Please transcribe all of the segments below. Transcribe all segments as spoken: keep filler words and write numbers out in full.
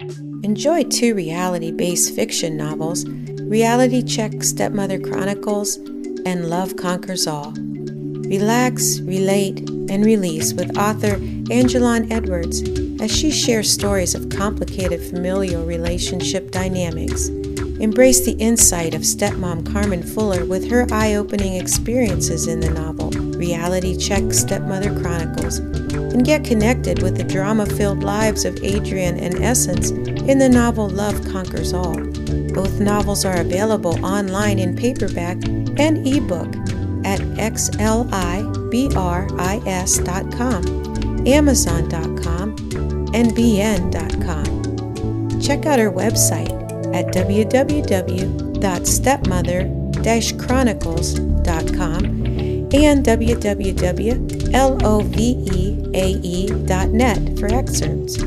Enjoy two reality-based fiction novels, Reality Check Stepmother Chronicles and Love Conquers All. Relax, relate, and release with author Angelon Edwards as she shares stories of complicated familial relationship dynamics. Embrace the insight of stepmom Carmen Fuller with her eye-opening experiences in the novel Reality Check Stepmother Chronicles, and get connected with the drama-filled lives of Adrian and Essence in the novel Love Conquers All. Both novels are available online in paperback and ebook at x l i b r i s dot com, amazon dot com, and b n dot com. Check out our website at w w w dot stepmother dash chronicles dot com and w w w dot loveae dot net for excerpts.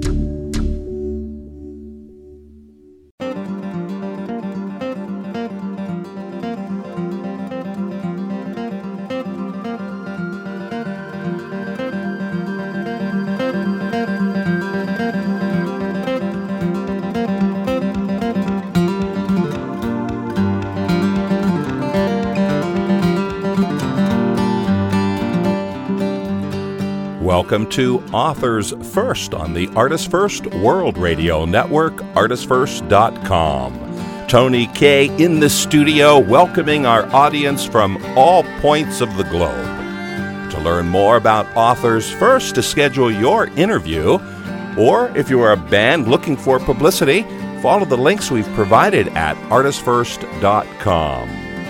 Welcome to Authors First on the Artists First World Radio Network, artists first dot com. Tony Kay in the studio, welcoming our audience from all points of the globe. To learn more about Authors First, to schedule your interview, or if you are a band looking for publicity, follow the links we've provided at artists first dot com.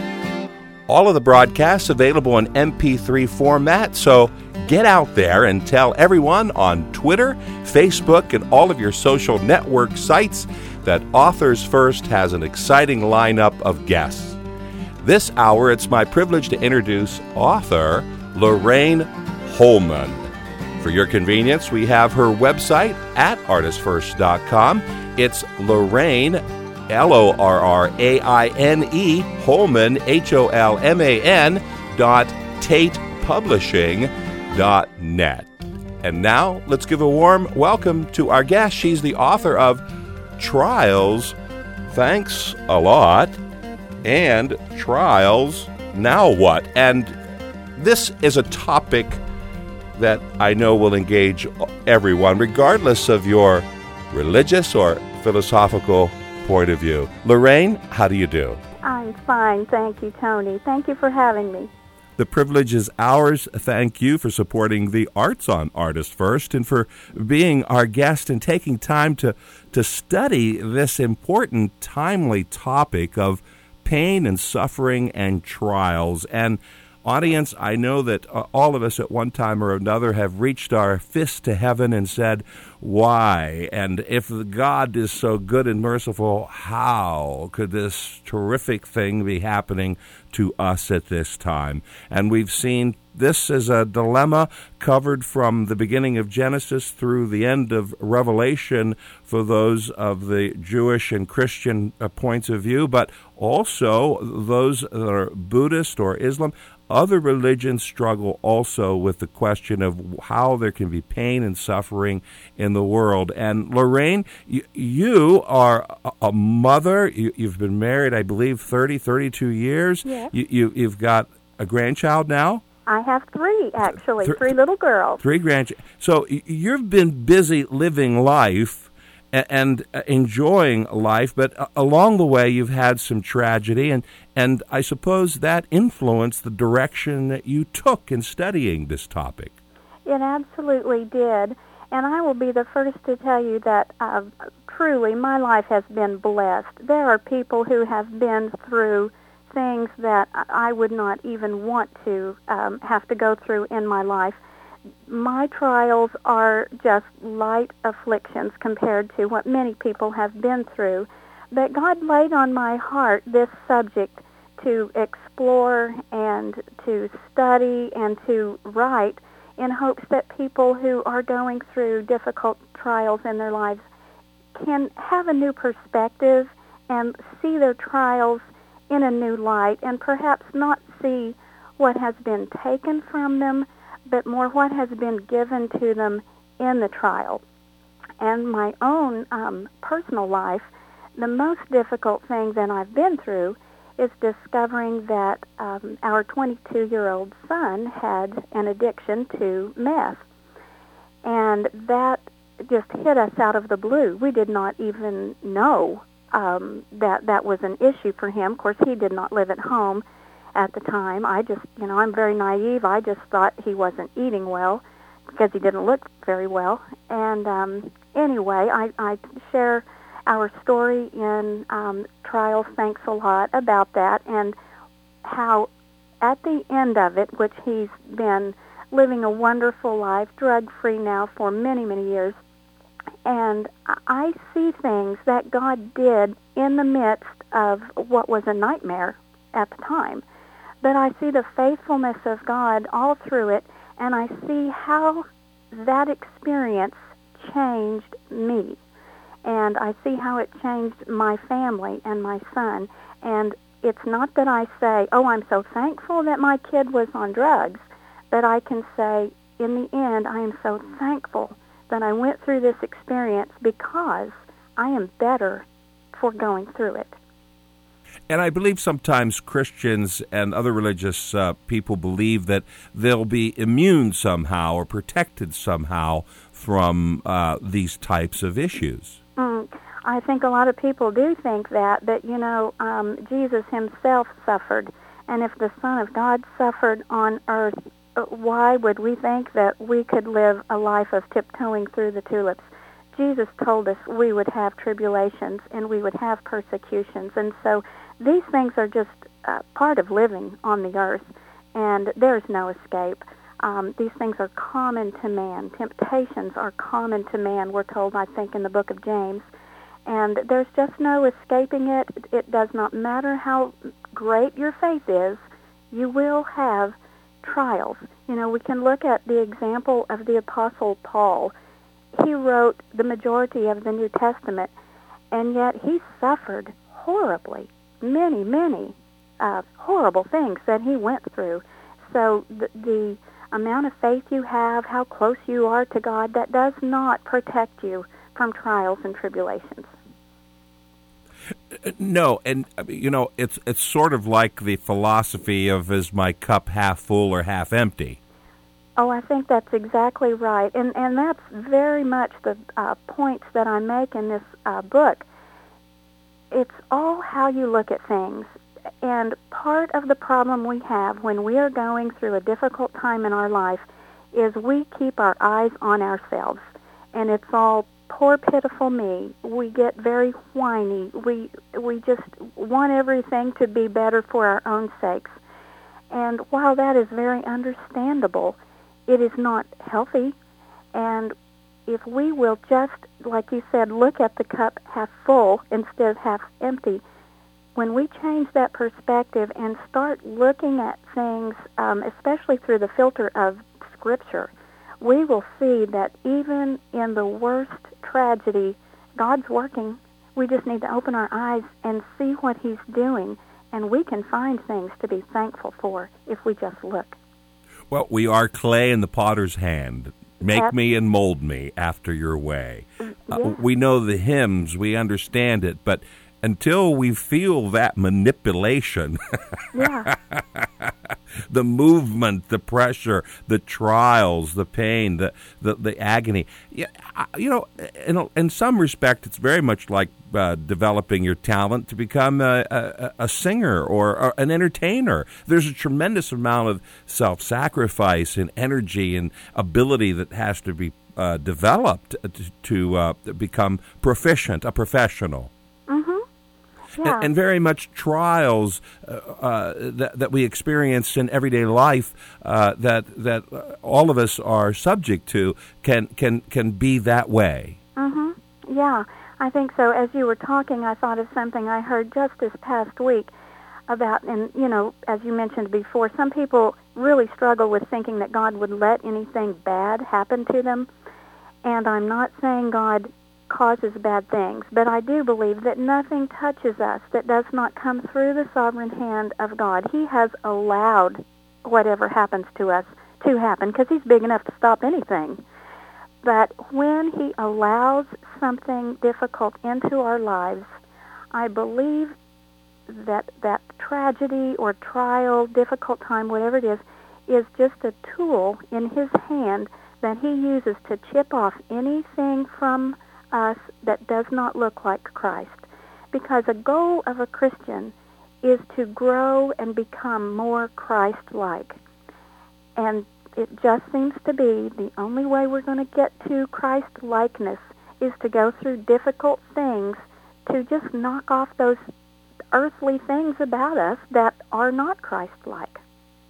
All of the broadcasts available in M P three format, so get out there and tell everyone on Twitter, Facebook, and all of your social network sites that Authors First has an exciting lineup of guests. This hour, it's my privilege to introduce author Lorraine Holman. For your convenience, we have her website at artists first dot com. It's Lorraine, L O R R A I N E, Holman, H O L M A N, dot Tate Publishing dot net. And now, let's give a warm welcome to our guest. She's the author of Trials, Thanks a Lot, and Trials, Now What? And this is a topic that I know will engage everyone, regardless of your religious or philosophical point of view. Lorraine, how do you do? I'm fine, thank you, Tony. Thank you for having me. The privilege is ours. Thank you for supporting the arts on Artists First and for being our guest and taking time to, to study this important, timely topic of pain and suffering and trials. And audience, I know that uh, all of us at one time or another have reached our fist to heaven and said, why? And if God is so good and merciful, how could this terrific thing be happening to us at this time? And we've seen this as a dilemma covered from the beginning of Genesis through the end of Revelation for those of the Jewish and Christian uh, points of view, but also those that are Buddhist or Islam. Other religions struggle also with the question of how there can be pain and suffering in the world. And Lorraine, you, you are a mother. You, you've been married, I believe, thirty, thirty-two years. Yes. You, you, you've got a grandchild now? I have three, actually, Th- three little girls. Three grandchildren. So you've been busy living life and enjoying life, but along the way you've had some tragedy, and, and I suppose that influenced the direction that you took in studying this topic. It absolutely did, and I will be the first to tell you that uh, truly my life has been blessed. There are people who have been through things that I would not even want to um, have to go through in my life. My trials are just light afflictions compared to what many people have been through. But God laid on my heart this subject to explore and to study and to write in hopes that people who are going through difficult trials in their lives can have a new perspective and see their trials in a new light and perhaps not see what has been taken from them, but more what has been given to them in the trial. and my own um, personal life, the most difficult thing that I've been through is discovering that um, our twenty-two-year-old son had an addiction to meth. And that just hit us out of the blue. We did not even know um, that that was an issue for him. Of course, he did not live at home at the time. I just, you know, I'm very naive. I just thought he wasn't eating well because he didn't look very well. And um, anyway, I, I share our story in um, Trials Thanks a Lot about that, and how at the end of it, which he's been living a wonderful life, drug-free now for many, many years, and I see things that God did in the midst of what was a nightmare at the time. But I see the faithfulness of God all through it, and I see how that experience changed me. And I see how it changed my family and my son. And it's not that I say, oh, I'm so thankful that my kid was on drugs, but I can say, in the end, I am so thankful that I went through this experience because I am better for going through it. And I believe sometimes Christians and other religious uh, people believe that they'll be immune somehow or protected somehow from uh, these types of issues. Mm, I think a lot of people do think that, but, you know, um, Jesus himself suffered. And if the Son of God suffered on earth, why would we think that we could live a life of tiptoeing through the tulips? Jesus told us we would have tribulations and we would have persecutions. And so these things are just uh, part of living on the earth, and there's no escape. Um, these things are common to man. Temptations are common to man, we're told, I think, in the book of James. And there's just no escaping it. It does not matter how great your faith is, you will have trials. You know, we can look at the example of the Apostle Paul. He wrote the majority of the New Testament, and yet he suffered horribly, many, many uh, horrible things that he went through. So the, the amount of faith you have, how close you are to God, that does not protect you from trials and tribulations. No, and you know, it's it's sort of like the philosophy of, is my cup half full or half empty? Oh, I think that's exactly right, and and that's very much the uh, points that I make in this uh, book. It's all how you look at things, and part of the problem we have when we are going through a difficult time in our life is we keep our eyes on ourselves, and it's all poor, pitiful me. We get very whiny. We we just want everything to be better for our own sakes. And while that is very understandable, it is not healthy. And if we will just, like you said, look at the cup half full instead of half empty, when we change that perspective and start looking at things, um, especially through the filter of Scripture, we will see that even in the worst tragedy, God's working. We just need to open our eyes and see what he's doing, and we can find things to be thankful for if we just look. Well, we are clay in the potter's hand. Make That's, me and mold me after your way. Yes. Uh, we know the hymns, we understand it, but until we feel that manipulation, yeah. the movement, the pressure, the trials, the pain, the the, the agony. Yeah, you know, in, in some respect, it's very much like uh, developing your talent to become a, a, a singer or, or an entertainer. There's a tremendous amount of self-sacrifice and energy and ability that has to be uh, developed to, to uh, become proficient, a professional. Yeah. And, and very much trials uh, uh, that, that we experience in everyday life uh, that that all of us are subject to can can can be that way. Mm-hmm. Yeah, I think so. As you were talking, I thought of something I heard just this past week about, and you know, as you mentioned before, some people really struggle with thinking that God would let anything bad happen to them. And I'm not saying God causes bad things, but I do believe that nothing touches us that does not come through the sovereign hand of God. He has allowed whatever happens to us to happen because he's big enough to stop anything. But when he allows something difficult into our lives, I believe that that tragedy or trial, difficult time, whatever it is, is just a tool in his hand that he uses to chip off anything from us that does not look like Christ. Because a goal of a Christian is to grow and become more Christ-like. And it just seems to be the only way we're going to get to Christ-likeness is to go through difficult things to just knock off those earthly things about us that are not Christ-like.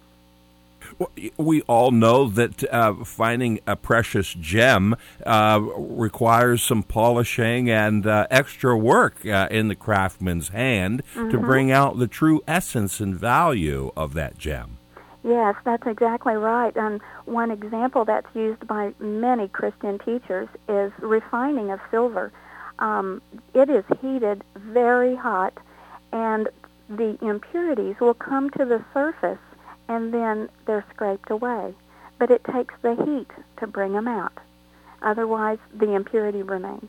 Well, we all know that uh, finding a precious gem uh, requires some polishing and uh, extra work uh, in the craftsman's hand mm-hmm. to bring out the true essence and value of that gem. Yes, that's exactly right. And one example that's used by many Christian teachers is refining of silver. Um, it is heated very hot, and the impurities will come to the surface, and then they're scraped away. But it takes the heat to bring them out. Otherwise, the impurity remains.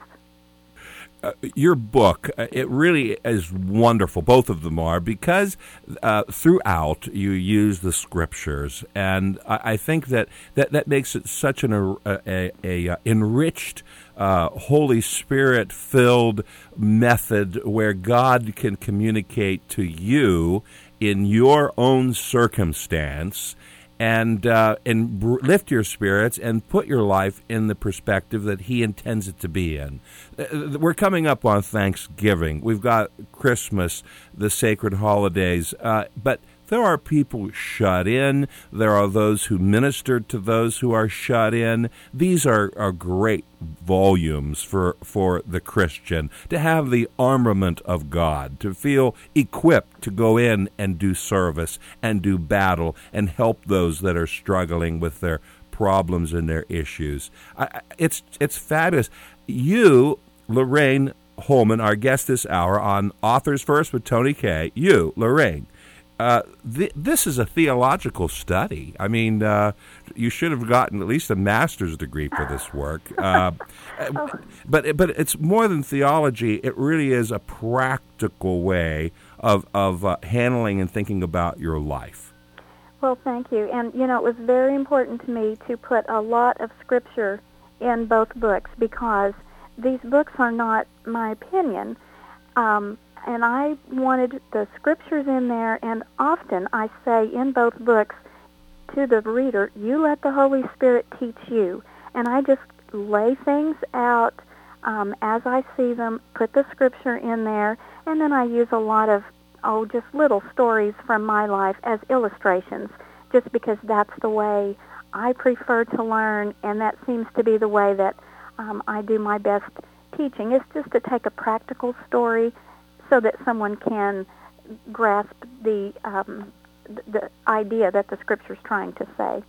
Uh, your book, uh, it really is wonderful. Both of them are, because uh, throughout you use the scriptures, and I, I think that, that that makes it such an a, a, a enriched, uh, Holy Spirit-filled method where God can communicate to you in your own circumstance, and uh, and br- lift your spirits and put your life in the perspective that He intends it to be in. Uh, we're coming up on Thanksgiving. We've got Christmas, the sacred holidays, uh, but there are people shut in. There are those who minister to those who are shut in. These are, are great volumes for, for the Christian, to have the armament of God, to feel equipped to go in and do service and do battle and help those that are struggling with their problems and their issues. I, it's, it's fabulous. You, Lorraine Holman, our guest this hour on Authors First with Tony K. You, Lorraine, Uh, th- this is a theological study. I mean, uh, you should have gotten at least a master's degree for this work. Uh, oh. But but it's more than theology. It really is a practical way of of uh, handling and thinking about your life. Well, thank you. And, you know, it was very important to me to put a lot of scripture in both books, because these books are not my opinion. Um And I wanted the scriptures in there, and often I say in both books to the reader, you let the Holy Spirit teach you. And I just lay things out um, as I see them, put the scripture in there, and then I use a lot of, oh, just little stories from my life as illustrations, just because that's the way I prefer to learn, and that seems to be the way that um, I do my best teaching, is just to take a practical story so that someone can grasp the um, the idea that the Scripture's trying to say.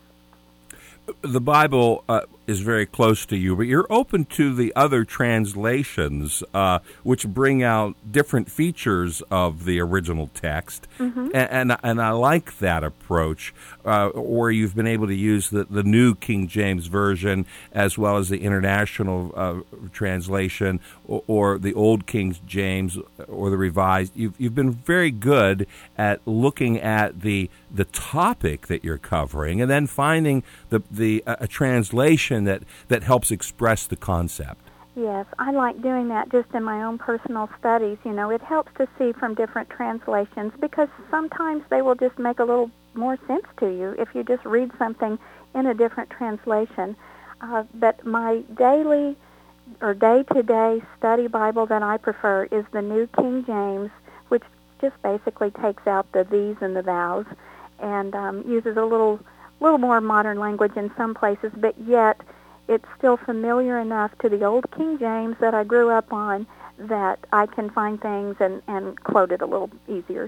The Bible uh, is very close to you, but you're open to the other translations, uh, which bring out different features of the original text, mm-hmm. and, and and I like that approach, uh, where you've been able to use the, the new King James Version as well as the international uh, translation, or, or the old King James, or the Revised. You've you've been very good at looking at the the topic that you're covering, and then finding the the uh, a translation that, that helps express the concept. Yes, I like doing that just in my own personal studies. You know, it helps to see from different translations, because sometimes they will just make a little more sense to you if you just read something in a different translation. Uh, but my daily or day-to-day study Bible that I prefer is the New King James, which just basically takes out the these and the thous, and um, uses a little little more modern language in some places, but yet it's still familiar enough to the old King James that I grew up on that I can find things and, and quote it a little easier.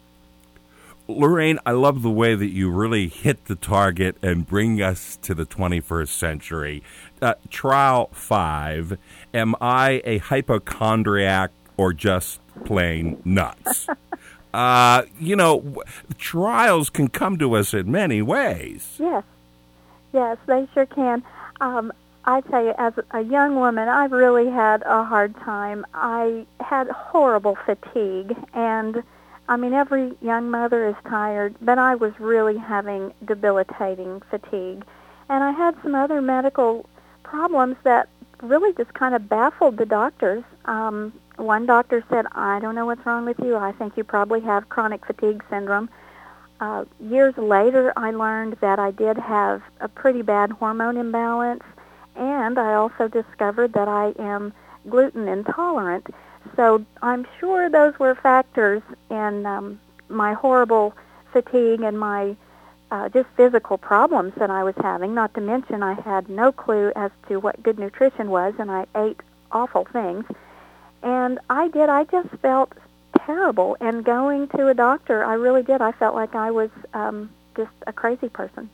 Lorraine, I love the way that you really hit the target and bring us to the twenty-first century. Uh, trial five, am I a hypochondriac or just plain nuts? Uh, you know, trials can come to us in many ways. Yes, yes, they sure can. Um, I tell you, as a young woman, I really had a hard time. I had horrible fatigue, and I mean, every young mother is tired, but I was really having debilitating fatigue. And I had some other medical problems that really just kind of baffled the doctors. Um, one doctor said, I don't know what's wrong with you. I think you probably have chronic fatigue syndrome. Uh, years later, I learned that I did have a pretty bad hormone imbalance, and I also discovered that I am gluten intolerant. So I'm sure those were factors in um, my horrible fatigue and my uh, just physical problems that I was having, not to mention I had no clue as to what good nutrition was, and I ate awful things. And I did, I just felt terrible. And going to a doctor, I really did. I felt like I was um, just a crazy person.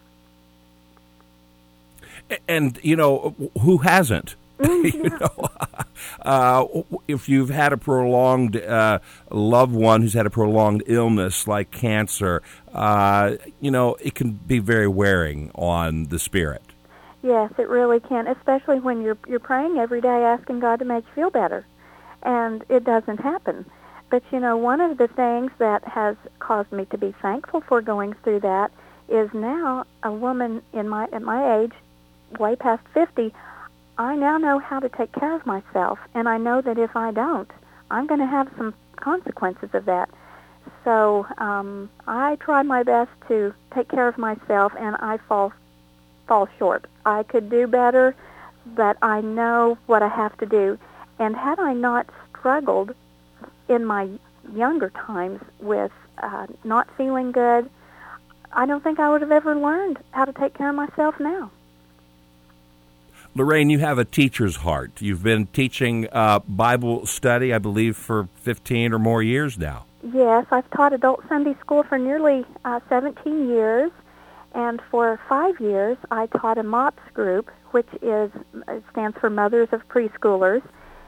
And, you know, who hasn't? you know, uh, if you've had a prolonged uh, loved one who's had a prolonged illness like cancer, uh, you know, it can be very wearing on the spirit. Yes, it really can, especially when you're you're praying every day asking God to make you feel better, and it doesn't happen. But, you know, one of the things that has caused me to be thankful for going through that is now a woman in my at my age, way past fifty, I now know how to take care of myself, and I know that if I don't, I'm going to have some consequences of that. So um, I try my best to take care of myself, and I fall fall short. I could do better, but I know what I have to do. And had I not struggled in my younger times with uh, not feeling good, I don't think I would have ever learned how to take care of myself now. Lorraine, you have a teacher's heart. You've been teaching uh, Bible study, I believe, for fifteen or more years now. Yes, I've taught adult Sunday school for nearly uh, seventeen years, and for five years I taught a MOPS group, which is it stands for Mothers of Preschoolers,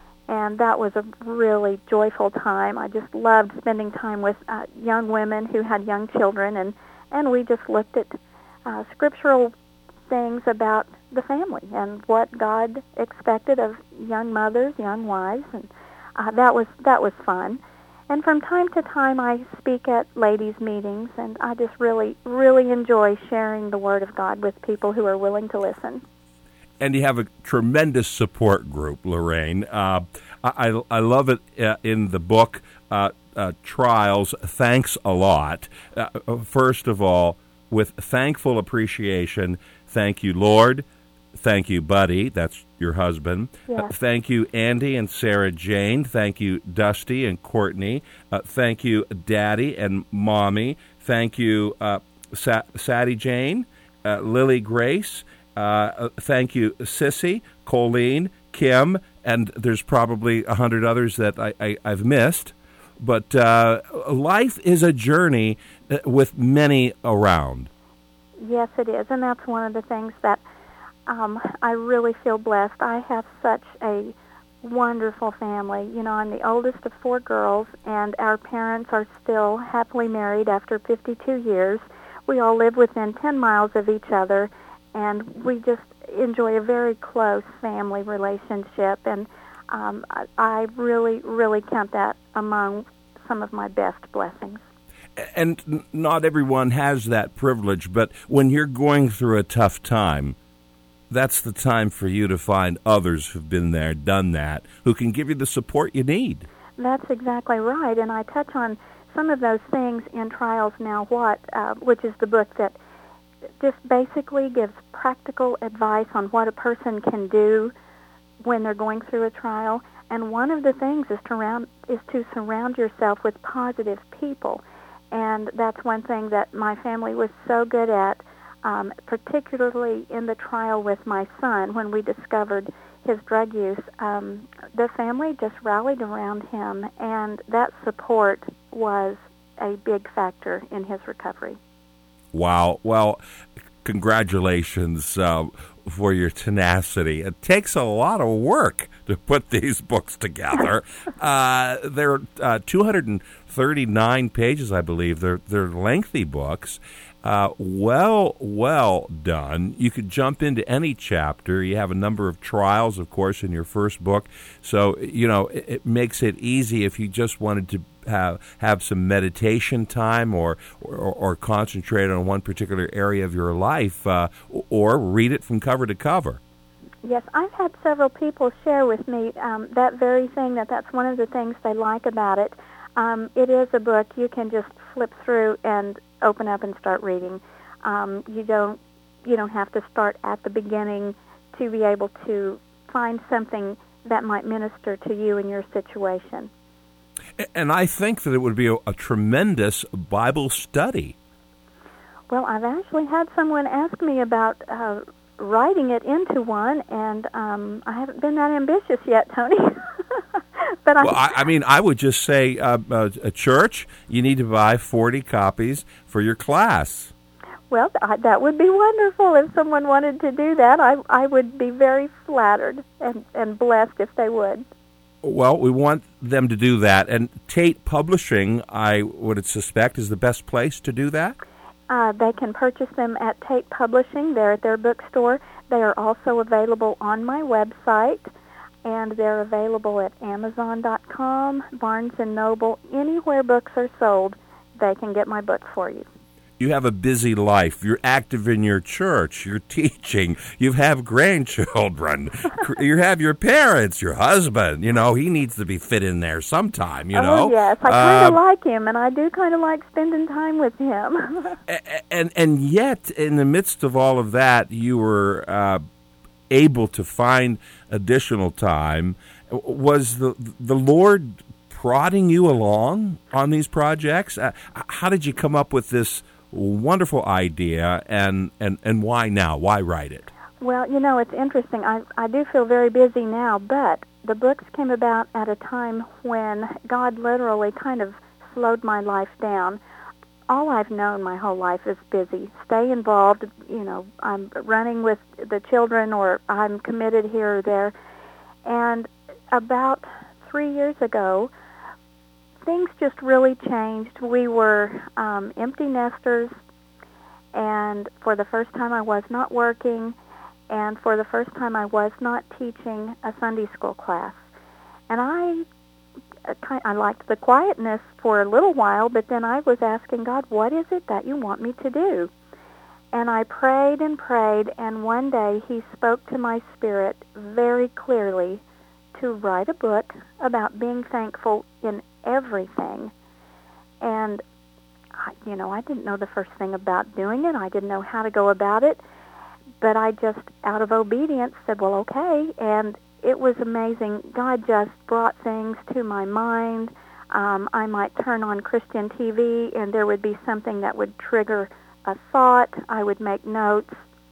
and that was a really joyful time. I just loved spending time with uh, young women who had young children, and, and we just looked at uh, scriptural things about the family and what God expected of young mothers, young wives, and uh, that was that was fun. And from time to time, I speak at ladies' meetings, and I just really, really enjoy sharing the Word of God with people who are willing to listen. And you have a tremendous support group, Lorraine. Uh, I, I love it uh, in the book, uh, uh, Trials, Thanks a Lot. Uh, first of all, with thankful appreciation, thank you, Lord. Thank you, Buddy. That's your husband. Yes. Uh, thank you, Andy and Sarah Jane. Thank you, Dusty and Courtney. Uh, thank you, Daddy and Mommy. Thank you, uh, Sa- Sadie Jane, uh, Lily Grace. Uh, thank you, Sissy, Colleen, Kim, and there's probably a hundred others that I, I, I've missed. But uh, life is a journey with many around. Yes, it is, and that's one of the things that um, I really feel blessed. I have such a wonderful family. You know, I'm the oldest of four girls, and our parents are still happily married after fifty-two years. We all live within ten miles of each other, and we just enjoy a very close family relationship, and um, I, I really, really count that among some of my best blessings. And not everyone has that privilege, but when you're going through a tough time, that's the time for you to find others who've been there, done that, who can give you the support you need. That's exactly right, and I touch on some of those things in Trials Now What, uh, which is the book that just basically gives practical advice on what a person can do when they're going through a trial. And one of the things is to, round, is to surround yourself with positive people. And that's one thing that my family was so good at, um, particularly in the trial with my son when we discovered his drug use. Um, the family just rallied around him, and that support was a big factor in his recovery. Wow. Well, congratulations uh, for your tenacity. It takes a lot of work to put these books together. uh, they're uh, two hundred thirty-nine pages, I believe. They're, they're lengthy books. Uh, well, well done. You could jump into any chapter. You have a number of trials, of course, in your first book. So, you know, it, it makes it easy if you just wanted to have have some meditation time or or, or concentrate on one particular area of your life, uh, or read it from cover to cover. Yes, I've had several people share with me um, that very thing, that that's one of the things they like about it. Um, it is a book you can just flip through and open up and start reading. Um, you don't you don't have to start at the beginning to be able to find something that might minister to you in your situation. And I think that it would be a, a tremendous Bible study. Well, I've actually had someone ask me about uh, writing it into one, and um, I haven't been that ambitious yet, Tony. but well, I, I mean, I would just say, uh, uh, a church, you need to buy forty copies for your class. Well, th- that would be wonderful if someone wanted to do that. I I would be very flattered and, and blessed if they would. Well, we want them to do that, and Tate Publishing, I would suspect, is the best place to do that? Uh, they can purchase them at Tate Publishing. They're at their bookstore. They are also available on my website, and they're available at Amazon dot com, Barnes and Noble. Anywhere books are sold, they can get my book for you. You have a busy life. You're active in your church. You're teaching. You have grandchildren. You have your parents, your husband. You know, he needs to be fit in there sometime, you know. Oh, yes. I kind of uh, like him, and I do kind of like spending time with him. and, and yet, in the midst of all of that, you were uh, able to find additional time. Was the the Lord prodding you along on these projects? Uh, how did you come up with this wonderful idea, and, and, and why now? Why write it? Well, you know, it's interesting. I, I do feel very busy now, but the books came about at a time when God literally kind of slowed my life down. All I've known my whole life is busy. Stay involved, you know, I'm running with the children, or I'm committed here or there. And about three years ago, things just really changed. We were um, empty nesters, and for the first time I was not working, and for the first time I was not teaching a Sunday school class. And I, I liked the quietness for a little while, but then I was asking God, what is it that you want me to do? And I prayed and prayed, and one day He spoke to my spirit very clearly to write a book about being thankful in everything. And, I, you know, I didn't know the first thing about doing it. I didn't know how to go about it. But I just, out of obedience, said, well, okay. And it was amazing. God just brought things to my mind. Um, I might turn on Christian T V, and there would be something that would trigger a thought. I would make notes.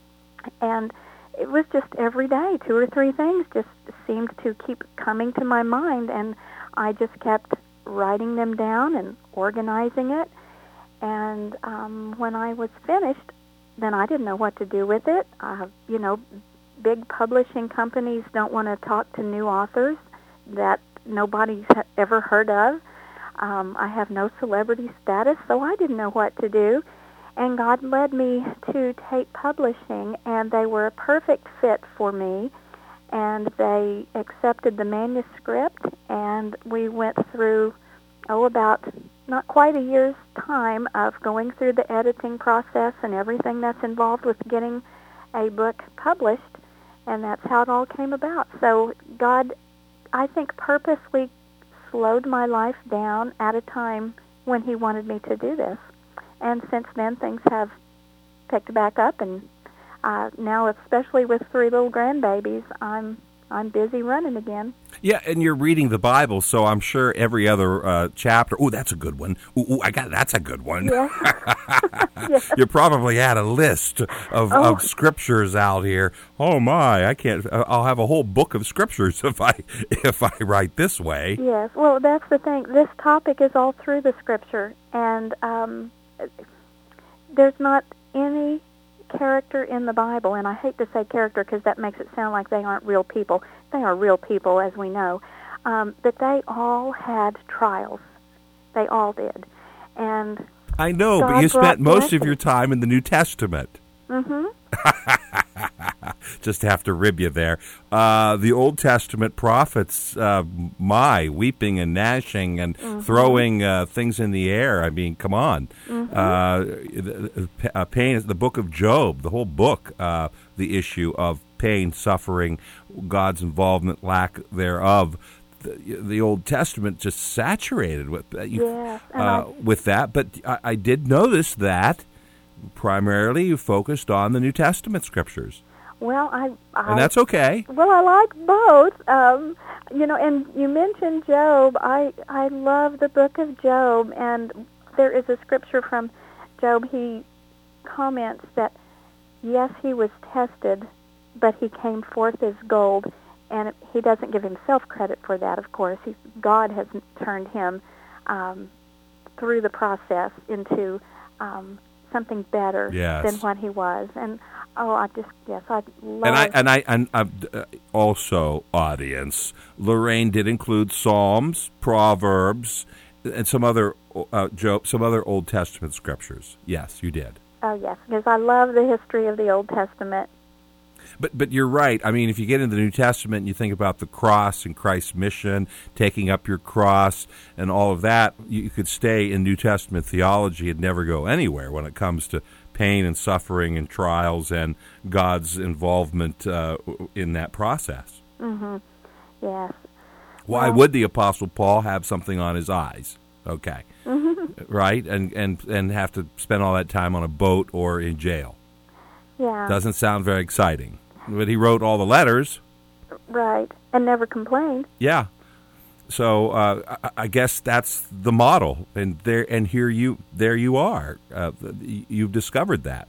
And it was just every day, two or three things just seemed to keep coming to my mind, and I just kept writing them down and organizing it. And um, when I was finished, then I didn't know what to do with it. Uh, you know, big publishing companies don't want to talk to new authors that nobody's ever heard of. Um, I have no celebrity status, so I didn't know what to do. And God led me to Tate Publishing, and they were a perfect fit for me. And they accepted the manuscript, and we went through, oh, about not quite a year's time of going through the editing process and everything that's involved with getting a book published, and that's how it all came about. So God, I think, purposely slowed my life down at a time when He wanted me to do this. And since then, things have picked back up, and uh, now, especially with three little grandbabies, I'm I'm busy running again. Yeah, and you're reading the Bible, so I'm sure every other uh, chapter. Oh, that's a good one. Ooh, ooh, I got that's a good one. Yeah. Yes. You probably had a list of, oh. of scriptures out here. Oh my, I can't. I'll have a whole book of scriptures if I if I write this way. Yes. Well, that's the thing. This topic is all through the Scripture, and um, there's not any character in the Bible, and I hate to say character because that makes it sound like they aren't real people. They are real people, as we know, um, but they all had trials. They all did. And I know, God but you spent most blessing. of your time in the New Testament. Mm-hmm. Just have to rib you there. Uh, the Old Testament prophets, uh, my, weeping and gnashing and mm-hmm. throwing uh, things in the air. I mean, come on. Mm-hmm. Uh, uh, pain, the book of Job, the whole book, uh, the issue of pain, suffering, God's involvement, lack thereof. The, the Old Testament just saturated with, uh, yes, uh, I, with that. But I, I did notice that primarily you focused on the New Testament scriptures. Well, I, I and that's okay. Well, I like both. Um, you know, and you mentioned Job. I I love the book of Job, and there is a scripture from Job. He comments that yes, he was tested, but he came forth as gold, and he doesn't give himself credit for that. Of course, he, God has turned him um, through the process into um, something better yes. than what he was, and. Oh, I just yes, I love. And I and I and uh, also, audience, Lorraine did include Psalms, Proverbs, and some other uh, Job, some other Old Testament scriptures. Yes, you did. Oh yes, because I love the history of the Old Testament. But but you're right. I mean, if you get into the New Testament and you think about the cross and Christ's mission, taking up your cross and all of that, you could stay in New Testament theology and never go anywhere when it comes to pain and suffering and trials and God's involvement uh, in that process. Mm-hmm. Yes. Why well, would the Apostle Paul have something on his eyes? Okay. Mm-hmm. Right? And, and, and have to spend all that time on a boat or in jail. Yeah. Doesn't sound very exciting. But he wrote all the letters. Right. And never complained. Yeah. So uh, I, I guess that's the model, and there and here you there you are. Uh, you've discovered that.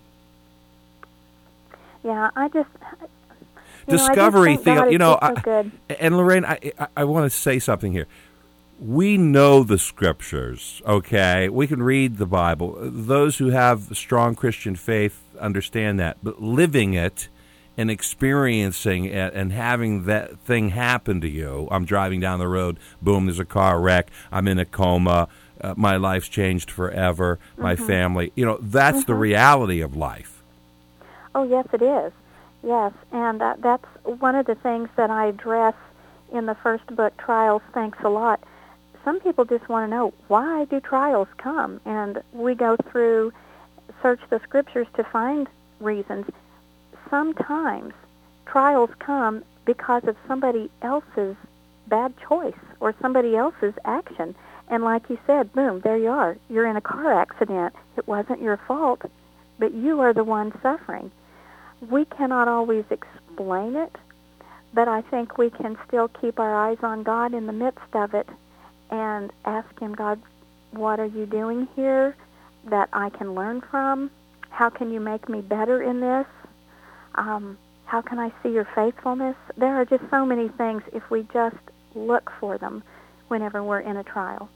Yeah, I just you discovery know, I just think thing. You know, so I, good. and Lorraine, I I, I want to say something here. We know the scriptures, okay? We can read the Bible. Those who have strong Christian faith understand that, but living it and experiencing it and having that thing happen to you. I'm driving down the road, boom, there's a car wreck, I'm in a coma, uh, my life's changed forever, my mm-hmm. family. You know, that's mm-hmm. the reality of life. Oh, yes, it is. Yes, and uh, that's one of the things that I address in the first book, Trials, Thanks a Lot. Some people just want to know, why do trials come? And we go through, search the scriptures to find reasons. Sometimes trials come because of somebody else's bad choice or somebody else's action. And like you said, boom, there you are. You're in a car accident. It wasn't your fault, but you are the one suffering. We cannot always explain it, but I think we can still keep our eyes on God in the midst of it and ask Him, God, what are you doing here that I can learn from? How can you make me better in this? Um, how can I see your faithfulness? There are just so many things if we just look for them whenever we're in a trial.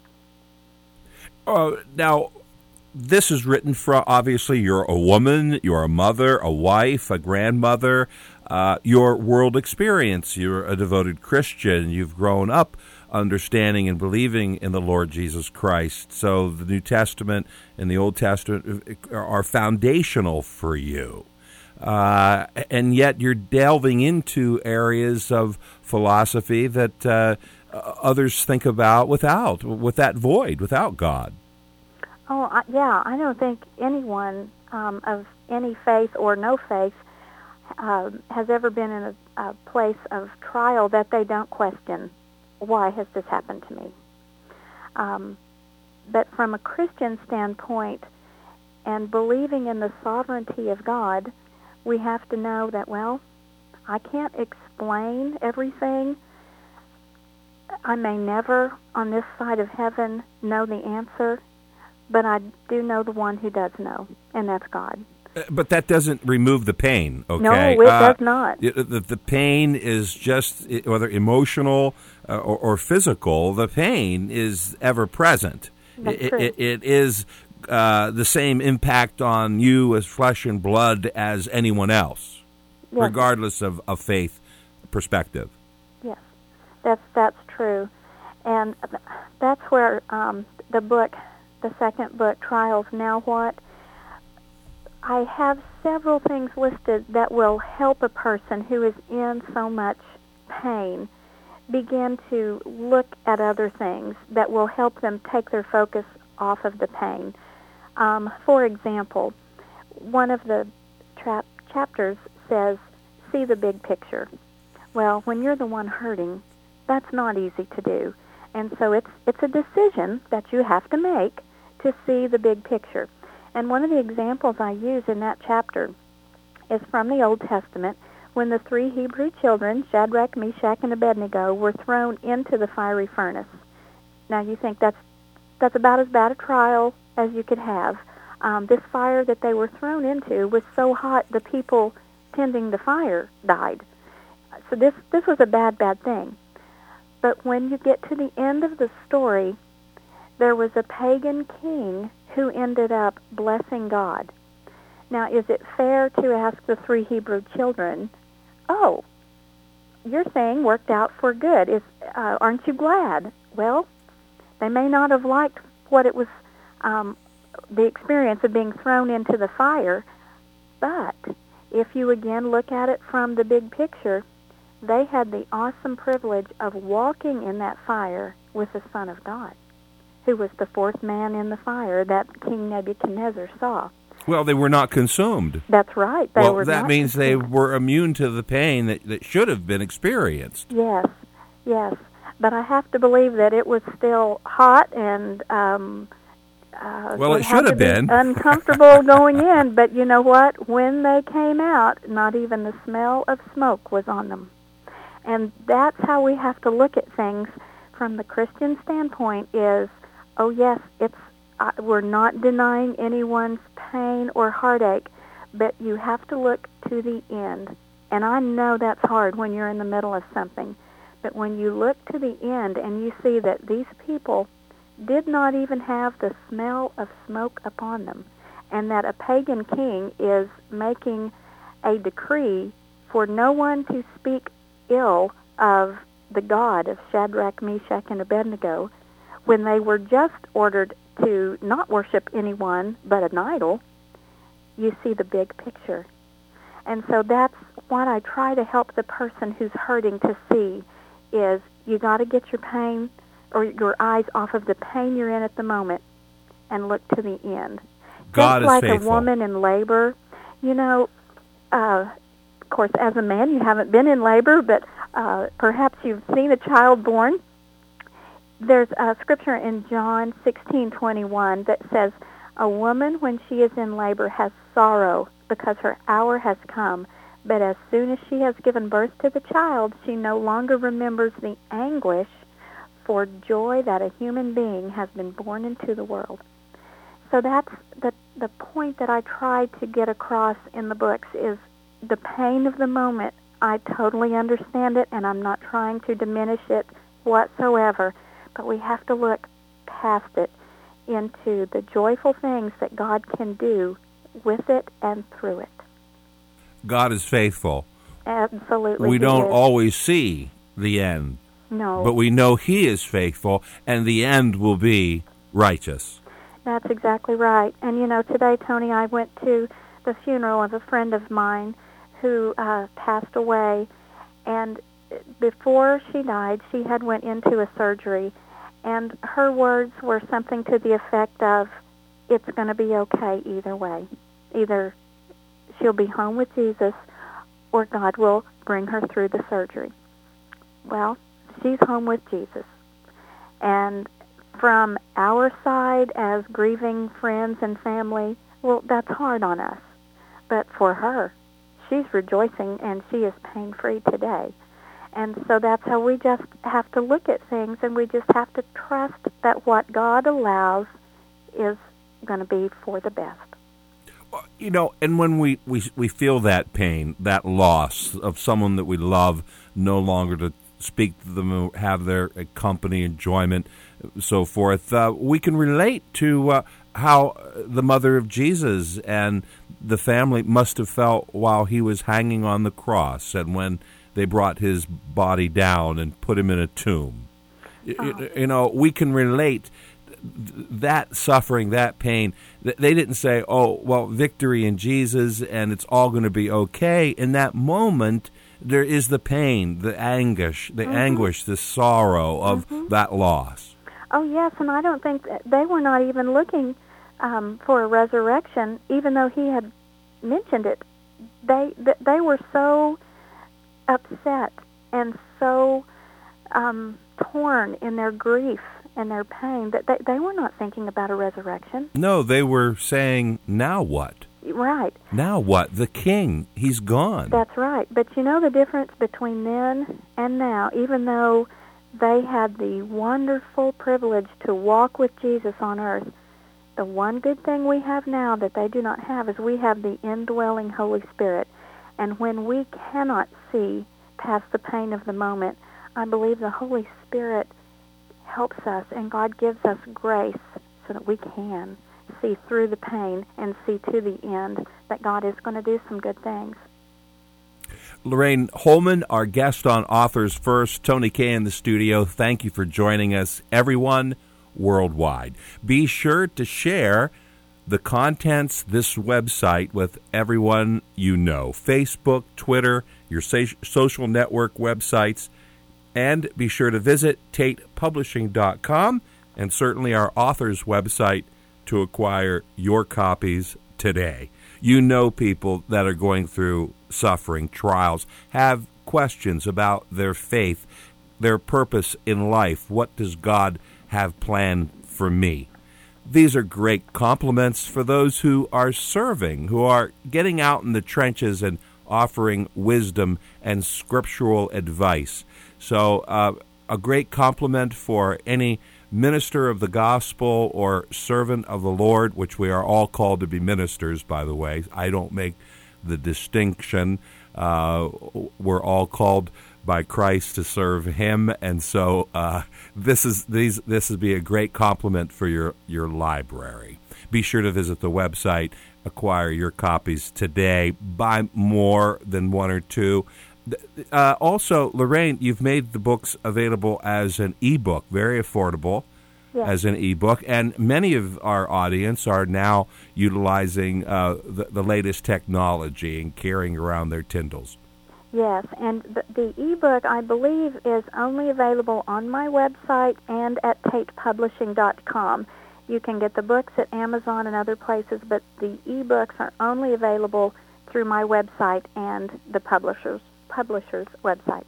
Uh, now, this is written for, obviously, you're a woman, you're a mother, a wife, a grandmother, uh, your world experience. You're a devoted Christian. You've grown up understanding and believing in the Lord Jesus Christ. So the New Testament and the Old Testament are foundational for you. Uh, and yet you're delving into areas of philosophy that uh, others think about without, with that void, without God. Oh, I, yeah, I don't think anyone um, of any faith or no faith uh, has ever been in a, a place of trial that they don't question, why has this happened to me? Um, but from a Christian standpoint and believing in the sovereignty of God, we have to know that, well, I can't explain everything. I may never, on this side of heaven, know the answer, but I do know the one who does know, and that's God. But that doesn't remove the pain, okay? No, it uh, does not. The, the pain is just, whether emotional uh, or, or physical, the pain is ever present. That's it, true. It, it is uh, the same impact on you as flesh and blood as anyone else, yes. regardless of, of faith perspective. Yes, that's that's true. And that's where um, the book the second book, Trials, Now What, I have several things listed that will help a person who is in so much pain begin to look at other things that will help them take their focus off of the pain. Um, for example, one of the tra- chapters says, see the big picture. Well, when you're the one hurting, that's not easy to do. And so it's it's a decision that you have to make to see the big picture. And one of the examples I use in that chapter is from the Old Testament, when the three Hebrew children, Shadrach, Meshach, and Abednego, were thrown into the fiery furnace. Now you think that's that's about as bad a trial as you could have. Um, this fire that they were thrown into was so hot the people tending the fire died. So this this was a bad, bad thing. But when you get to the end of the story, there was a pagan king who ended up blessing God. Now, is it fair to ask the three Hebrew children, oh, you're saying worked out for good. Is, uh, aren't you glad? Well, they may not have liked what it was, um, the experience of being thrown into the fire, but if you again look at it from the big picture, they had the awesome privilege of walking in that fire with the Son of God, who was the fourth man in the fire that King Nebuchadnezzar saw. Well, they were not consumed. That's right. They well, were that not means consumed. they were immune to the pain that, that should have been experienced. Yes, yes. But I have to believe that it was still hot and um, uh, well, it had should to have be been uncomfortable going in. But you know what? When they came out, not even the smell of smoke was on them. And that's how we have to look at things from the Christian standpoint is, oh, yes, it's uh, we're not denying anyone's pain or heartache, but you have to look to the end. And I know that's hard when you're in the middle of something. But when you look to the end and you see that these people did not even have the smell of smoke upon them, and that a pagan king is making a decree for no one to speak ill of the God of Shadrach, Meshach, and Abednego, when they were just ordered to not worship anyone but an idol, you see the big picture. And so that's what I try to help the person who's hurting to see is you got to get your pain or your eyes off of the pain you're in at the moment and look to the end. God Just is like faithful. a woman in labor, you know, uh, of course, as a man, you haven't been in labor, but uh, perhaps you've seen a child born. There's a scripture in John sixteen twenty-one that says, a woman when she is in labor has sorrow because her hour has come, but as soon as she has given birth to the child, she no longer remembers the anguish for joy that a human being has been born into the world. So that's the, the point that I try to get across in the books is the pain of the moment. I totally understand it, and I'm not trying to diminish it whatsoever, but we have to look past it into the joyful things that God can do with it and through it. God is faithful. Absolutely. We don't is. always see the end. No. But we know He is faithful, and the end will be righteous. That's exactly right. And, you know, today, Tony, I went to the funeral of a friend of mine who uh, passed away, and before she died, she had went into a surgery, and her words were something to the effect of, it's going to be okay either way. Either she'll be home with Jesus, or God will bring her through the surgery. Well, she's home with Jesus. And from our side as grieving friends and family, well, that's hard on us. But for her, she's rejoicing and she is pain-free today. And so that's how we just have to look at things, and we just have to trust that what God allows is going to be for the best. You know, and when we, we, we feel that pain, that loss of someone that we love, no longer to speak to them, have their company, enjoyment, so forth, uh, we can relate to uh, how the mother of Jesus and the family must have felt while he was hanging on the cross and when they brought his body down and put him in a tomb. Oh. You, you know, we can relate that suffering, that pain, they didn't say, oh, well, victory in Jesus and it's all going to be okay. In that moment, there is the pain, the anguish, the mm-hmm. anguish, the sorrow of mm-hmm. that loss. Oh, yes, and I don't think that they were not even looking um, for a resurrection, even though he had mentioned it. They they were so upset and so um, torn in their grief and their pain that they, they were not thinking about a resurrection. No, they were saying, now what? Right. Now what? The king, he's gone. That's right. But you know the difference between then and now, even though they had the wonderful privilege to walk with Jesus on earth, the one good thing we have now that they do not have is we have the indwelling Holy Spirit. And when we cannot see past the pain of the moment, I believe the Holy Spirit helps us, and God gives us grace so that we can see through the pain and see to the end that God is going to do some good things. Lorraine Holman, our guest on Authors First, Tony Kay in the studio. Thank you for joining us, everyone worldwide. Be sure to share the contents, this website, with everyone you know. Facebook, Twitter, your social network websites, and be sure to visit tate publishing dot com and certainly our author's website to acquire your copies today. You know people that are going through suffering, trials, have questions about their faith, their purpose in life. What does God have planned for me? These are great compliments for those who are serving, who are getting out in the trenches and offering wisdom and scriptural advice. So uh, a great compliment for any minister of the gospel or servant of the Lord, which we are all called to be ministers, by the way. I don't make the distinction. Uh, we're all called by Christ to serve Him, and so uh, this is these this would be a great compliment for your your library. Be sure to visit the website, acquire your copies today. Buy more than one or two. Uh, also, Lorraine, you've made the books available as an ebook, very affordable. Yes. As an ebook, and many of our audience are now utilizing uh, the, the latest technology and carrying around their Tindles. Yes, and the, the ebook, I believe, is only available on my website and at tate publishing dot com. You can get the books at Amazon and other places, but the ebooks are only available through my website and the publisher's publisher's website.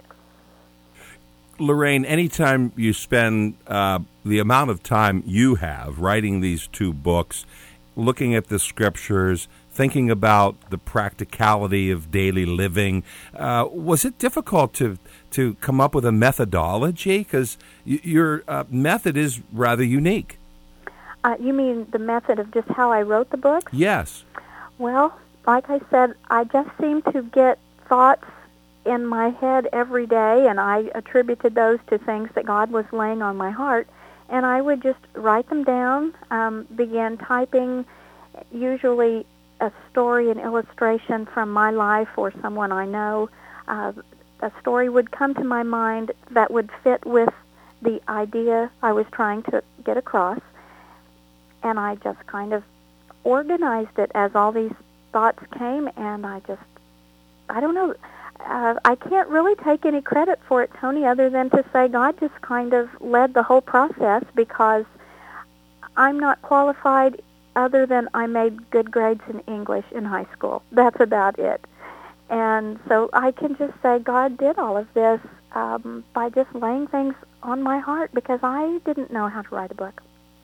Lorraine, anytime you spend uh, the amount of time you have writing these two books, looking at the scriptures, thinking about the practicality of daily living, uh, was it difficult to to come up with a methodology? Because y- your uh, method is rather unique. Uh, you mean the method of just how I wrote the book? Yes. Well, like I said, I just seem to get thoughts in my head every day, and I attributed those to things that God was laying on my heart, and I would just write them down, um, begin typing usually a story and illustration from my life or someone I know. Uh, a story would come to my mind that would fit with the idea I was trying to get across, and I just kind of organized it as all these thoughts came, and I just, I don't know, Uh, I can't really take any credit for it, Tony, other than to say God just kind of led the whole process, because I'm not qualified other than I made good grades in English in high school. That's about it. And so I can just say God did all of this um, by just laying things on my heart, because I didn't know how to write a book.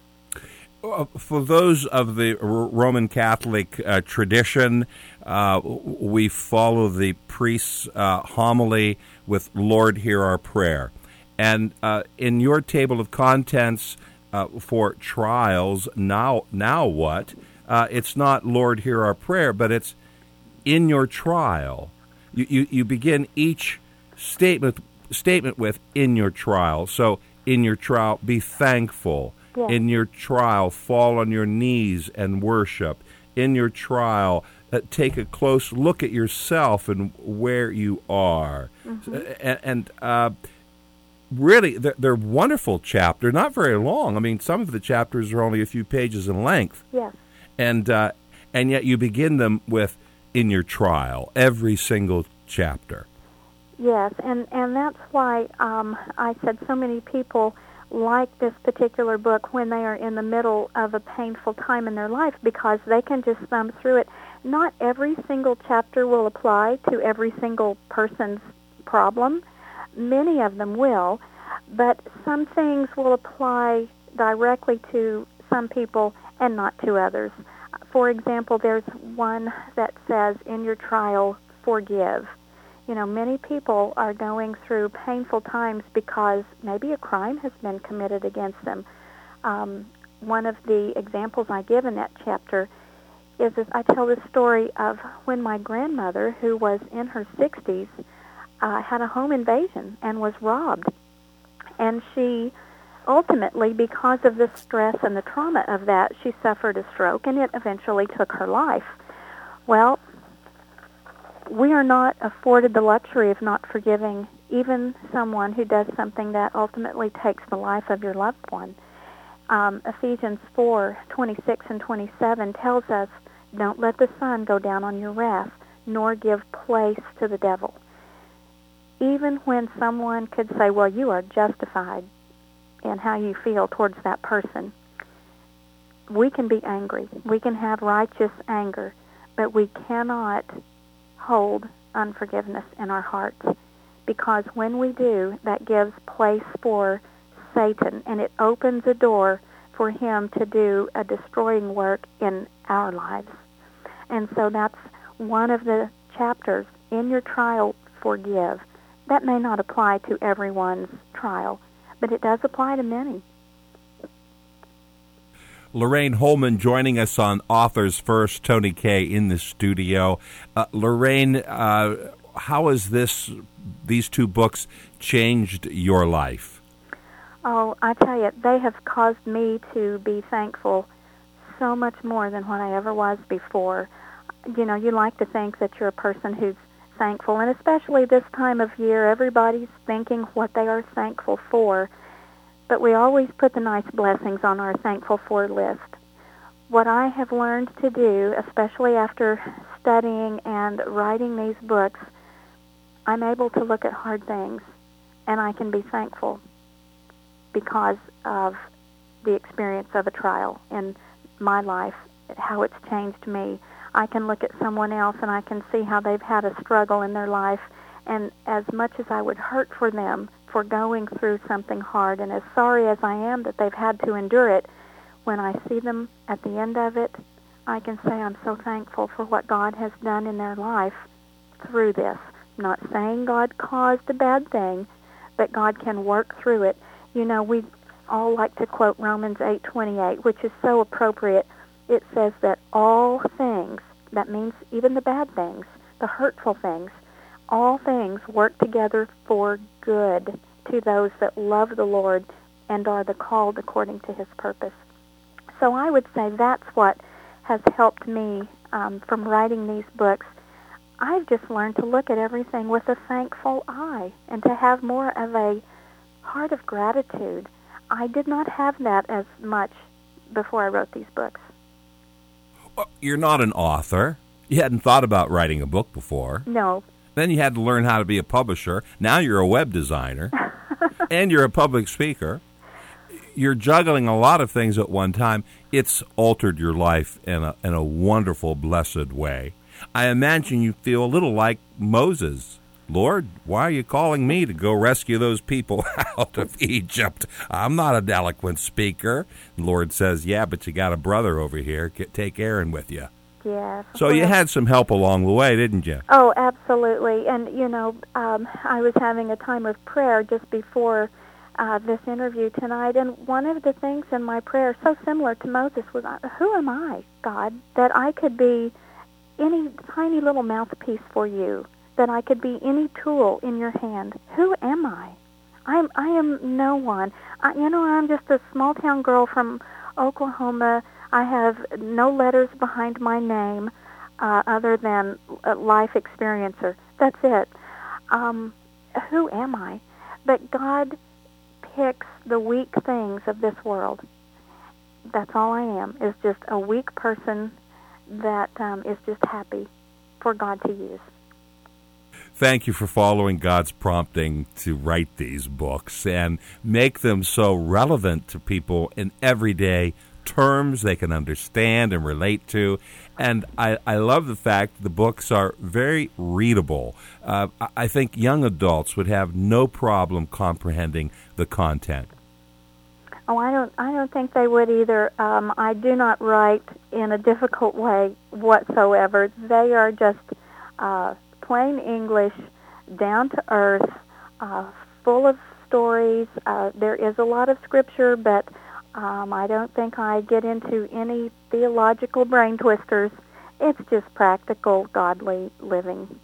For those of the Roman Catholic uh, tradition, uh, we follow the priest's uh, homily with "Lord, hear our prayer." And uh, in your table of contents uh, for trials, now now what? Uh, it's not "Lord, hear our prayer," but it's "in your trial." You you, you begin each statement statement with "in your trial." So in your trial, be thankful. Yeah. In your trial, fall on your knees and worship. In your trial, uh, take a close look at yourself and where you are. Mm-hmm. And, and uh, really, they're, they're wonderful chapters, not very long. I mean, some of the chapters are only a few pages in length. Yes. And, uh, and yet you begin them with, in your trial, every single chapter. Yes, and, and that's why um, I said so many people like this particular book when they are in the middle of a painful time in their life, because they can just thumb through it. Not every single chapter will apply to every single person's problem. Many of them will, but some things will apply directly to some people and not to others. For example, there's one that says, in your trial, forgive. You know, many people are going through painful times because maybe a crime has been committed against them. Um, one of the examples I give in that chapter is, is I tell the story of when my grandmother, who was in her sixties, uh, had a home invasion and was robbed. And she ultimately, because of the stress and the trauma of that, she suffered a stroke, and it eventually took her life. Well, we are not afforded the luxury of not forgiving even someone who does something that ultimately takes the life of your loved one. Um, Ephesians four twenty-six and twenty-seven tells us, don't let the sun go down on your wrath, nor give place to the devil. Even when someone could say, well, you are justified in how you feel towards that person, we can be angry. We can have righteous anger, but we cannot hold unforgiveness in our hearts, because when we do, that gives place for Satan, and it opens a door for him to do a destroying work in our lives. And so that's one of the chapters, in your trial, forgive. That may not apply to everyone's trial, but it does apply to many. Lorraine Holman joining us on Authors First, Tony Kay in the studio. Uh, Lorraine, uh, how has this, these two books changed your life? Oh, I tell you, they have caused me to be thankful so much more than what I ever was before. You know, you like to think that you're a person who's thankful, and especially this time of year, everybody's thinking what they are thankful for. But we always put the nice blessings on our thankful for list. What I have learned to do, especially after studying and writing these books, I'm able to look at hard things, and I can be thankful because of the experience of a trial in my life, how it's changed me. I can look at someone else, and I can see how they've had a struggle in their life, and as much as I would hurt for them for going through something hard, and as sorry as I am that they've had to endure it, when I see them at the end of it, I can say I'm so thankful for what God has done in their life through this. I'm not saying God caused a bad thing, but God can work through it. You know, we all like to quote Romans eight twenty-eight, which is so appropriate. It says that all things, that means even the bad things, the hurtful things, all things work together for good to those that love the Lord and are the called according to his purpose. So I would say that's what has helped me um, from writing these books. I've just learned to look at everything with a thankful eye and to have more of a heart of gratitude. I did not have that as much before I wrote these books. Well, you're not an author. You hadn't thought about writing a book before. No. Then you had to learn how to be a publisher. Now you're a web designer, and you're a public speaker. You're juggling a lot of things at one time. It's altered your life in a, in a wonderful, blessed way. I imagine you feel a little like Moses. Lord, why are you calling me to go rescue those people out of Egypt? I'm not an eloquent speaker. The Lord says, yeah, but you got a brother over here. Get, take Aaron with you. Yes. So you had some help along the way, didn't you? Oh, absolutely. And, you know, um, I was having a time of prayer just before uh, this interview tonight, and one of the things in my prayer, so similar to Moses, was, who am I, God, that I could be any tiny little mouthpiece for you, that I could be any tool in your hand? Who am I? I'm, I am no one. I, you know, I'm just a small-town girl from Oklahoma. I have no letters behind my name uh, other than a life experiencer. That's it. Um, who am I? But God picks the weak things of this world. That's all I am, is just a weak person that um, is just happy for God to use. Thank you for following God's prompting to write these books and make them so relevant to people in everyday terms they can understand and relate to. And I, I love the fact the books are very readable. Uh, I think young adults would have no problem comprehending the content. Oh, I don't. I don't think they would either. Um, I do not write in a difficult way whatsoever. They are just uh, plain English, down to earth, uh, full of stories. Uh, there is a lot of scripture, but um, I don't think I get into any theological brain twisters. It's just practical, godly living.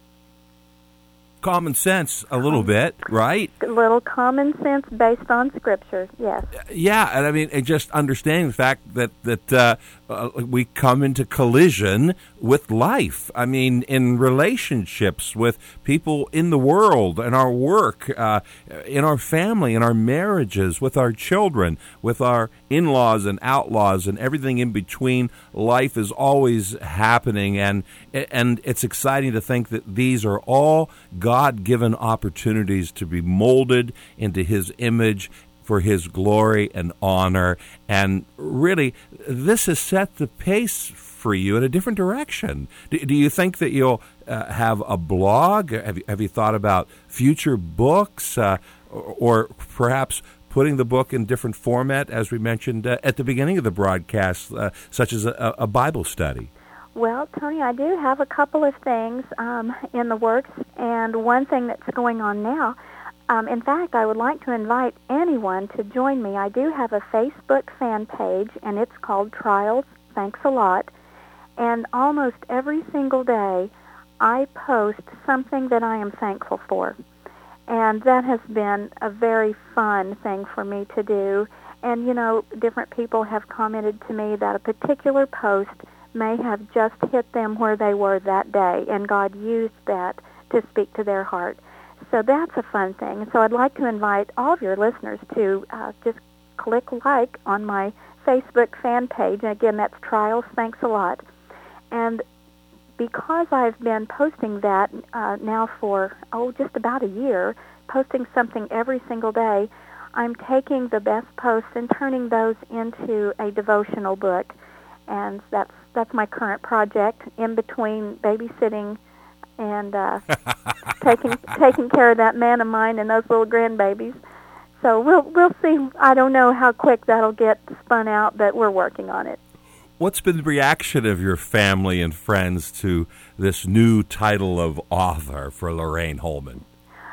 Common sense a little bit, right? A little common sense based on Scripture, yes. Yeah, and I mean, just understanding the fact that, that uh, uh, we come into collision with life. I mean, in relationships with people in the world, in our work, uh, in our family, in our marriages, with our children, with our in-laws and outlaws and everything in between. Life is always happening, and and it's exciting to think that these are all God-given opportunities to be molded into His image for His glory and honor. And really, this has set the pace for you in a different direction. Do, do you think that you'll uh, have a blog? Have you, have you thought about future books, uh, or, or perhaps putting the book in different format, as we mentioned uh, at the beginning of the broadcast, uh, such as a, a Bible study? Well, Tony, I do have a couple of things um, in the works, and one thing that's going on now. Um, in fact, I would like to invite anyone to join me. I do have a Facebook fan page, and it's called Trials Thanks a Lot. And almost every single day, I post something that I am thankful for. And that has been a very fun thing for me to do. And, you know, different people have commented to me that a particular post may have just hit them where they were that day, and God used that to speak to their heart. So that's a fun thing. So I'd like to invite all of your listeners to uh, just click like on my Facebook fan page. And again, that's Trials Thanks a Lot. And because I've been posting that uh, now for, oh, just about a year, posting something every single day, I'm taking the best posts and turning those into a devotional book. And that's that's my current project, in between babysitting and uh, taking taking care of that man of mine and those little grandbabies. So we'll we'll see. I don't know how quick that'll get spun out, but we're working on it. What's been the reaction of your family and friends to this new title of author for Lorraine Holman?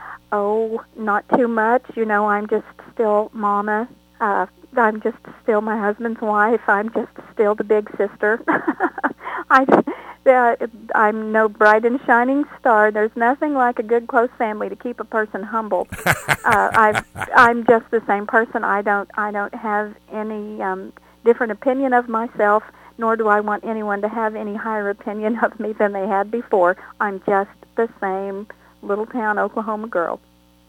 Oh, not too much. You know, I'm just still Mama. Uh, I'm just still my husband's wife. I'm just still the big sister. I, uh, I'm no bright and shining star. There's nothing like a good close family to keep a person humble. uh, I've, I'm just the same person. I don't. I don't have any um, different opinion of myself, nor do I want anyone to have any higher opinion of me than they had before. I'm just the same little town Oklahoma girl.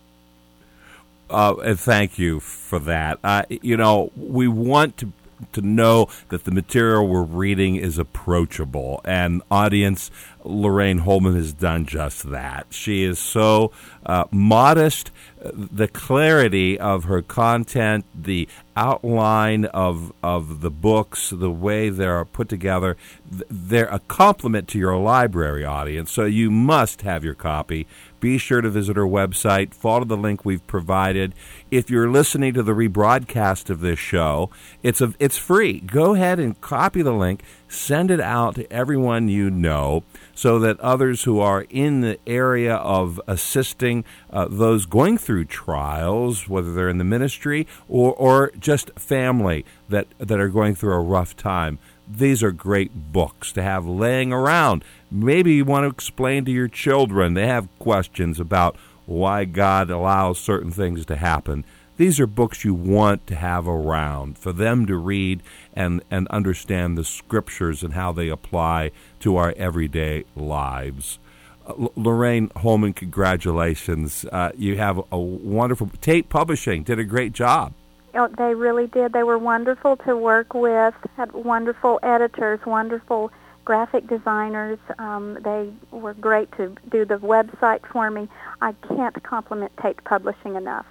Uh, and thank you for that. Uh, you know, we want to to know that the material we're reading is approachable. And audience, Lorraine Holman has done just that. She is so uh, modest. The clarity of her content, the outline of of the books, the way they're put together, they're a compliment to your library audience. So you must have your copy. Be sure to visit her website, follow the link we've provided. If you're listening to the rebroadcast of this show, it's a, it's free. Go ahead and copy the link, send it out to everyone you know, so that others who are in the area of assisting uh, those going through trials, whether they're in the ministry or, or just family that, that are going through a rough time, these are great books to have laying around. Maybe you want to explain to your children. They have questions about why God allows certain things to happen. These are books you want to have around for them to read and, and understand the Scriptures and how they apply to our everyday lives. L- Lorraine Holman, congratulations. Uh, you have a wonderful... Tate Publishing did a great job. Oh, they really did. They were wonderful to work with, had wonderful editors, wonderful graphic designers. Um, they were great to do the website for me. I can't compliment Tate Publishing enough.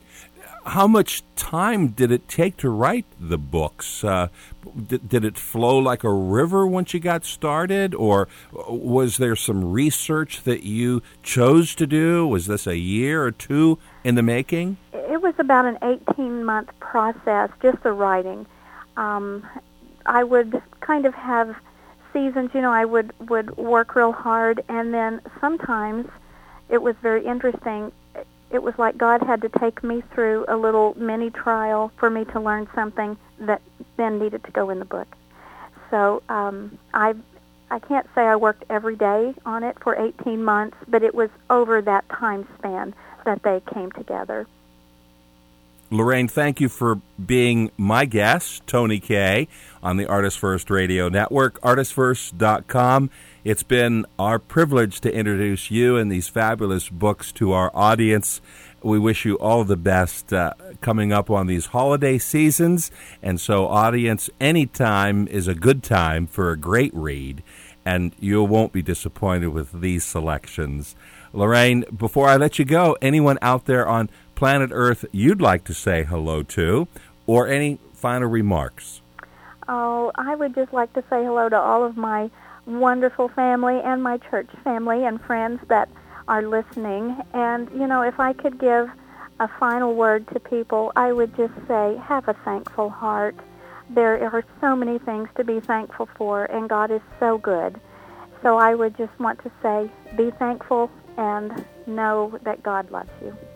How much time did it take to write the books? Uh, did, did it flow like a river once you got started, or was there some research that you chose to do? Was this a year or two in the making? It was about an eighteen-month process, just the writing. Um, I would kind of have seasons, you know, I would, would work real hard, and then sometimes it was very interesting. It was like God had to take me through a little mini trial for me to learn something that then needed to go in the book. So um, I I can't say I worked every day on it for eighteen months, but it was over that time span that they came together. Lorraine, thank you for being my guest, Tony Kaye, on the Artist First Radio Network, artist first dot com. It's been our privilege to introduce you and these fabulous books to our audience. We wish you all the best uh, coming up on these holiday seasons. And so, audience, anytime is a good time for a great read, and you won't be disappointed with these selections. Lorraine, before I let you go, anyone out there on planet Earth you'd like to say hello to, or any final remarks? Oh, I would just like to say hello to all of my wonderful family and my church family and friends that are listening. And, you know, if I could give a final word to people, I would just say, have a thankful heart. There are so many things to be thankful for, and God is so good. So I would just want to say, be thankful and know that God loves you.